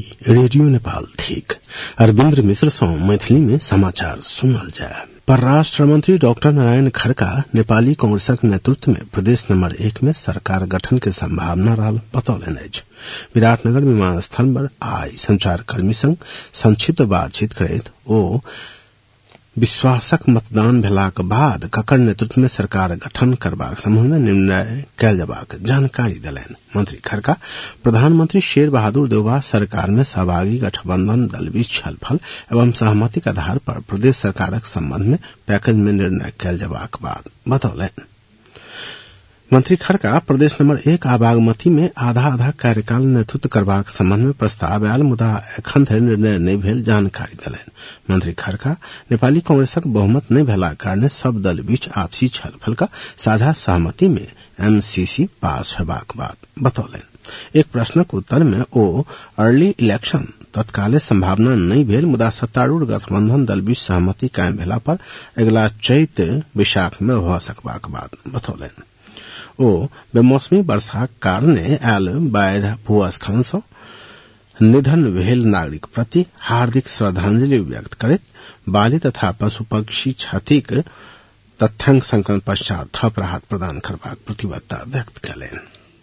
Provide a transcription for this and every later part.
Radio Nepal ठीक अरविंद्र मिश्र से मैथिली में समाचार सुनल जाए। परराष्ट्र मंत्री डॉक्टर नारायण खड़का नेपाली कांग्रेसक नेतृत्व में प्रदेश नंबर 1 में सरकार गठन के संभावना रहल बतौलन अछि। विराटनगर विमानस्थल पर आई संचारकर्मी संग संक्षिप्त बातचीत करैत ओ विश्वासक मतदान भेलाक बाद ककर नेतृत्व में सरकार गठन करबाक संबंध में निर्णय कयल जबाक जानकारी देलनि। मंत्री खड़का प्रधानमंत्री शेर बहादुर देउबा सरकार में सहभागी गठबंधन दल बीच छलफल एवं सहमति के आधार पर प्रदेश सरकारक संबंध में पैकेज में निर्णय कयल जबाक बात बतौलनि। मंत्री खड़का प्रदेश नंबर 1 आ बागमती में आधा कार्यकाल नेतृत्व करबाक संबंध में प्रस्ताव आयल मुदा एखन धरि निर्णय नहीं भेल जानकारी देलनि। मंत्री खड़का नेपाली कांग्रेसक बहुमत नहीं भेला कारणे सब दल बीच आपसी छलफल का साझा सहमति में एमसीसी पास हेबाक बात बतौलनि। एक प्रश्नक उत्तर में ओ अर्ली इलेक्शन तत्काले संभावना नहीं भेल मुदा सत्तारूढ़ गठबंधन दल बीच सहमति कायम भेला पर अगिला चैत वैशाख में भ सकबाक बात बतौलनि। ओ बेमौसमी वर्षाक कारणे आयल बाढ़ि भूस्खलन सँ निधन भेल नागरिक प्रति हार्दिक श्रद्धांजलि व्यक्त करैत बाली तथा पशु पक्षी क्षतिक तथ्यांक संकलन पश्चात थप राहत प्रदान करबाक प्रतिबद्धता व्यक्त कयलनि।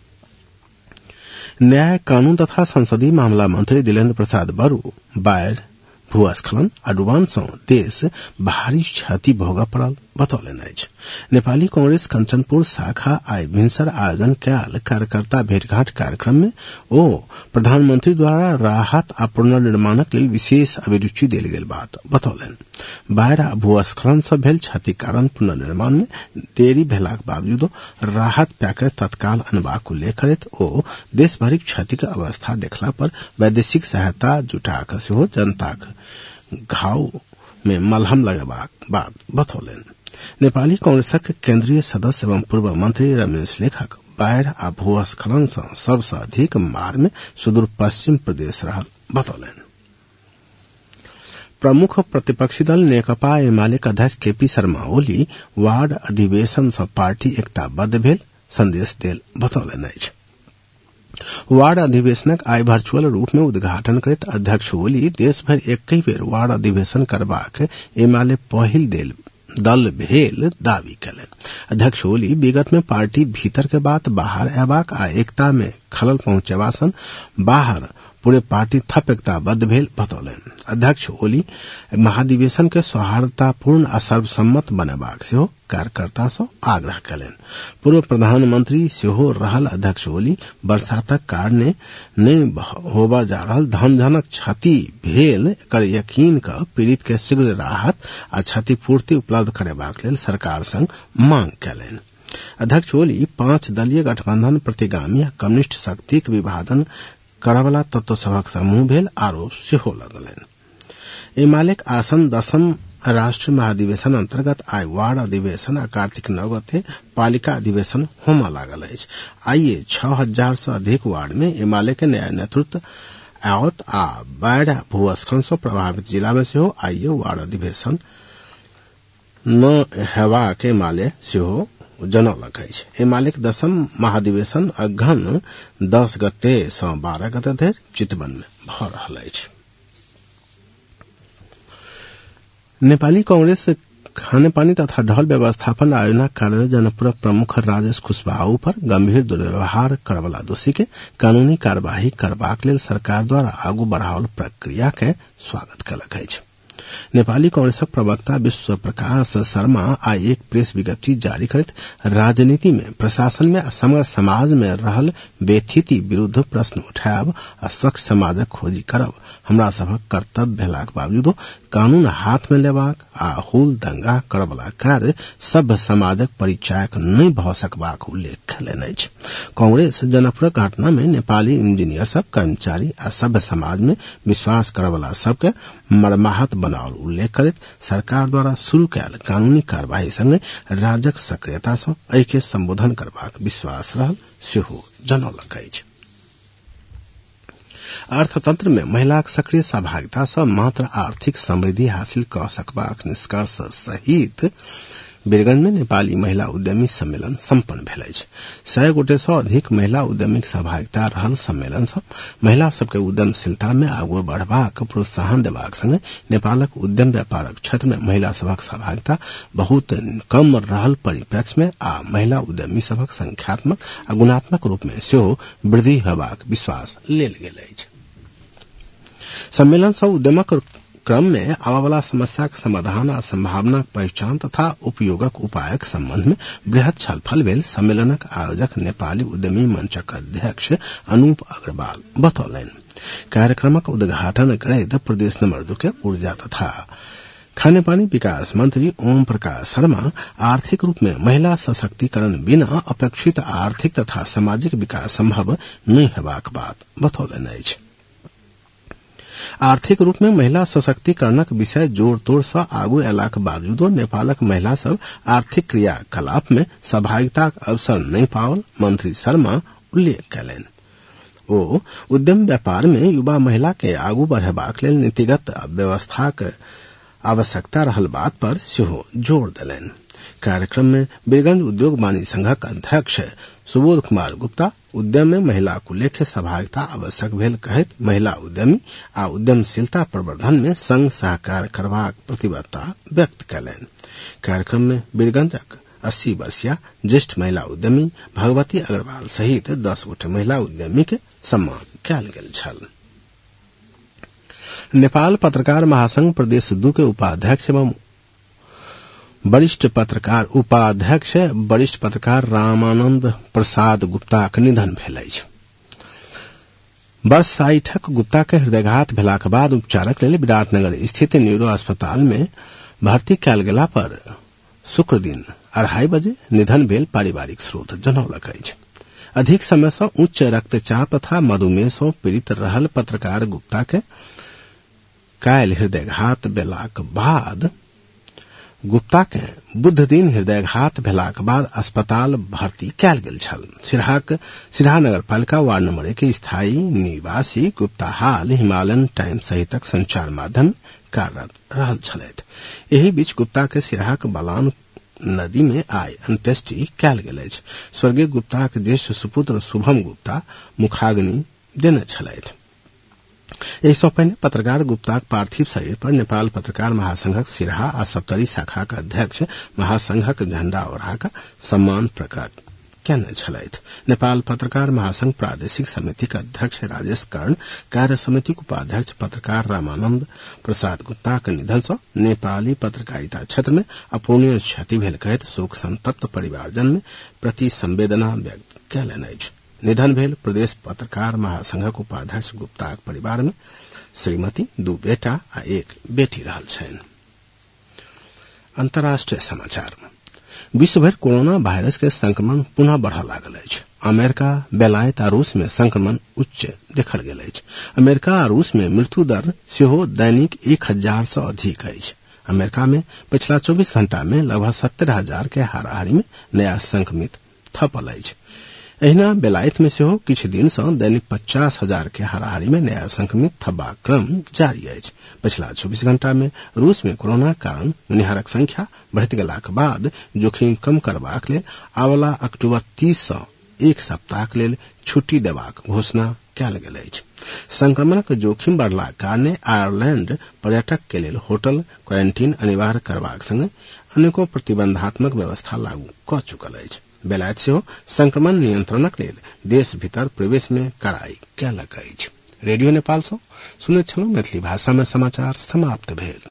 न्याय कानून तथा संसदीय मामला मंत्री दिलेन्द्र प्रसाद बरू बाढ़ि भूस्खलन आ डुबान सँ देश भारी क्षति भोगऽ पड़ल बतौलनि अछि। नेपाली कांग्रेस कंचनपुर शाखा आई भिनसर आयोजन कयल कार्यकर्ता भेंटघाट कार्यक्रम में ओ प्रधानमंत्री द्वारा राहत आ पुनर्निर्माणक लेल विशेष अभिरुचि देल गेल बात बतौलनि। बाढ़ि आ भूस्खलन सँ भेल क्षति कारण पुनर्निर्माण में देरी भेलाक बावजूद राहत पैकेज तत्काल अनबाक उल्लेख करैत ओ देश भरिक क्षतिक अवस्था देखला पर वैदेशिक सहायता जुटा कऽ सेहो जनताक घाव में मलहम लगेबाक बात बतौलनि। नेपाली कांग्रेसक केंद्रीय सदस्य एवं पूर्व मंत्री रमेश लेखक बाढ़ि आ भूस्खलन सँ सबसे अधिक मार में सुदूर पश्चिम प्रदेश रहल बतौलनि। प्रमुख प्रतिपक्षी दल नेकपा एमालेक अध्यक्ष केपी शर्मा ओली वार्ड अधिवेशन सँ पार्टी एकताबद्ध भेल संदेश देल बतौलनि अछि। वार्ड अधिवेशनक आई वर्चुअल रूप में उद्घाटन करैत अध्यक्ष ओली देश भरि एकहि बेर वार्ड अधिवेशन करबाक एमाले पहिल दल भेल दावी कयलनि। अध्यक्ष ओली विगत में पार्टी भीतर के बात बाहर अयबाक आ एकता में खलल पहुंचेबा सन बाहर पूरे पार्टी थप एकताबद्ध भेल बतौलनि। अध्यक्ष ओली महाधिवेशन के सौहार्दतापूर्ण आ सर्वसम्मत बनेबाक सेहो कार्यकर्ता सँ आग्रह कयलनि। पूर्व प्रधानमंत्री सेहो रहल अध्यक्ष ओली बरसातक कारणे नहीं होबा जा रहल धनजनक क्षति भेल एकर यकीन क पीड़ित के शीघ्र राहत आ क्षतिपूर्ति उपलब्ध करेबाक लेल सरकार संग मांग कयलनि। अध्यक्ष ओली 5 दलीय गठबंधन प्रतिगामी आ कम्युनिस्ट शक्तिक विभाजन करवला तत्व सभक समूह भेल आरोप सेहो लगलनि। एमालेक आसन 10म राष्ट्रीय महाधिवेशन अंतर्गत आई वार्ड अधिवेशन आ कार्तिक 9 गते पालिका अधिवेशन होमा लागल अछि। आइए 6000 से अधिक वार्ड में एमाले के नया नेतृत्व आवत आ बाढ़ि भूस्खलन से प्रभावित जिला में सेहो आइए वार्ड अधिवेशन न हेबाक एमाले सेहो जनौलक अछि। एमालेक 10म महाधिवेशन अगहन 10 गते से 12 गते धरि चितवन में भ रहल अछि। नेपाली कांग्रेस खाने पानी तथा ढल व्यवस्थापन आयोजना कार्यालय जनकपुर प्रमुख राजेश कुशवाहा पर गंभीर दुर्व्यवहार करवला दोषी के कानूनी कार्यवाही करबाक लेल सरकार द्वारा आगू बढ़ावल प्रक्रिया के स्वागत कयलक अछि। नेपाली कांग्रेसक प्रवक्ता विश्व प्रकाश शर्मा आई एक प्रेस विज्ञप्ति जारी करैत राजनीति में प्रशासन में समग्र समाज में रहल बेथिति विरुद्ध प्रश्न उठायब आ स्वच्छ समाजक खोजी करब हमरा सभक कर्तव्य भेलाक बावजूदो कानून हाथ में लेबाक आ हुल दंगा करबला कार्य सभ्य समाजक परिचायक नहीं भ सकबाक उल्लेख कयलनि अछि। कांग्रेस जनकपुरक घटना में नेपाली इंजीनियर सब कर्मचारी आ सभ्य समाज में विश्वास करबला सबके मर्माहत बनाओल उल्लेख करैत सरकार द्वारा शुरू कयल कानूनी कार्यवाही संगे राज्यक सक्रियता सँ एहि के संबोधन करबाक विश्वास रहल सेहो जनौलक अछि। अर्थतंत्र में महिलाक सक्रिय सहभागिता सँ मात्र आर्थिक समृद्धि हासिल क सकबाक निष्कर्ष सहित वीरगंज में नेपाली महिला उद्यमी सम्मेलन सम्पन्न भेल अछि। 100 गोटे सँ अधिक महिला उद्यमीक सहभागिता रहल सम्मेलन सँ महिला सबके उद्यमशीलता में आगू बढ़बाक प्रोत्साहन देबाक संगे नेपालक उद्यम व्यापारक क्षेत्र में महिला सबक सहभागिता बहुत कम रहल परिप्रेक्ष्य में आ महिला उद्यमी सबक संख्यात्मक आ गुणात्मक रूप में सेहो वृद्धि हेबाक विश्वास लेल गेल अछि। सम्मेलन सँ उद्यमक क्रम में आवावला समस्या के समाधान आ संभावना पहचान तथा उपयोगक उपायक संबंध में बृहत छलफल भेल। सम्मेलनक आयोजक नेपाली उद्यमी मंचक अध्यक्ष अनूप अग्रवाल बतौलनि। कार्यक्रमक उद्घाटन करैत प्रदेश नंबर 2 के ऊर्जा तथा खाने पानी विकास मंत्री ओम प्रकाश शर्मा आर्थिक रूप में महिला सशक्तिकरण बिना अपेक्षित आर्थिक तथा सामाजिक विकास संभव नहीं हेबाक बात बतौलनि अछि। आर्थिक रूप में महिला सशक्तिकरणक विषय जोर तोड़ सँ आगू अयलाक बावजूदो नेपालक महिला सब आर्थिक क्रियाकलाप में सहभागिताक अवसर नहीं पाओल मंत्री शर्मा उल्लेख कयलनि। ओ उद्यम व्यापार में युवा महिला के आगू बढ़ेबाक लेल नीतिगत व्यवस्थाक आवश्यकता रहल बात पर सेहो जोर देलनि। कार्यक्रम में वीरगंज उद्योग वाणिज्य संघक अध्यक्ष सुबोध कुमार गुप्ता उद्यम में महिला को लेखे सहभागिता आवश्यक भेल कहैत महिला उद्यमी आ उद्यमशीलता प्रवर्धन में संग सहकार करबाक प्रतिबद्धता व्यक्त कयलनि। कार्यक्रम में वीरगंजक 80 वर्षीय ज्येष्ठ महिला उद्यमी भगवती अग्रवाल सहित 10 गोटे महिला उद्यमी के सम्मान कयल गेल छल। नेपाल पत्रकार महासंघ प्रदेश 2 के उपाध्यक्ष एवं वरिष्ठ पत्रकार रामानंद प्रसाद गुप्ता के निधन भेल अछि। वर्ष 60 गुप्ता के हृदयघात भेलाक बाद उपचारक लेल विराटनगर स्थित न्यूरो अस्पताल में भर्ती कयल गेला पर शुक्र दिन 2:30 बजे निधन भेल पारिवारिक स्रोत जनौलक अछि। अधिक समय से उच्च रक्तचाप तथा मधुमेह से पीड़ित रहल पत्रकार गुप्ता के काल्हि हृदयघात भेलाक बाद बुध दिन हृदयघात भेलाक बाद अस्पताल भर्ती कयल गेल छल। सिरहा नगर पालिका वार्ड नंबर 1 के स्थायी निवासी गुप्ता हाल हिमालयन टाइम्स सहितक संचार माध्यम में कार्यरत रहल छलथि। एहि बीच गुप्ता के सिरहाक बलान नदी में आइ अंत्येष्टि कयल गेल अछि। स्वर्गीय गुप्ता के ज्येष्ठ सुपुत्र शुभम गुप्ता मुखाग्नि देने छलथि। एक सौ पहले पत्रकार गुप्ताक पार्थिव शरीर पर नेपाल पत्रकार महासंघक सिरहा आ सप्तरी शाखा के अध्यक्ष महासंघक झंडा ओढ़ा सम्मान प्रकट कयने छलथि। नेपाल पत्रकार महासंघ प्रादेशिक समिति के अध्यक्ष राजेश कर्ण, कार्य समिति के उपाध्यक्ष पत्रकार रामानंद प्रसाद गुप्ता के निधन सँ नेपाली पत्रकारिता क्षेत्र में अपूरणीय क्षति भेल कहैत शोक संतप्त परिवारजन में प्रति संवेदना व्यक्त कयलनि अछि। निधन भेल प्रदेश पत्रकार महासंघक उपाध्यक्ष गुप्ताक परिवार में श्रीमती 2 बेटा आ 1 बेटी रहल छनि। अंतर्राष्ट्रीय समाचार। विश्व भर कोरोना वायरस के संक्रमण पुनः बढ़ लागल अछि। अमेरिका, बेलायत आ रूस में संक्रमण उच्च देखल गेल अछि। अमेरिका आ रूस में मृत्यु दर सेहो दैनिक 1000 सँ अधिक अछि। अमेरिका में पिछला 24 घंटा में लगभग 70,000 के हाराहारी में नया संक्रमित थपल अछि। एहिना बेलायत में सेहो किछु दिन सँ दैनिक 50,000 के हाराहारी में नया संक्रमित थबाक क्रम जारी अछि। पिछला 24 घंटा में रूस में कोरोना कारण निहरक संख्या बढ़ैत गेलाक बाद जोखिम कम करबाक लेल आबला अक्टूबर 30 सँ एक सप्ताहक लेल छुट्टी देबाक घोषणा कयल गेल अछि। संक्रमणक जोखिम बढ़लाक कारणे आयरलैंड पर्यटक के लेल होटल क्वारंटीन अनिवार्य करबाक संगे अनेको प्रतिबंधात्मक व्यवस्था लागू क चुकल अछि। बेलायत सेहो संक्रमण नियंत्रणक लेल देश भीतर प्रवेश में कड़ाई कयलक अछि। रेडियो नेपाल सँ सुनैत छलहुँ। मैथिली भाषा में समाचार समाप्त भेल।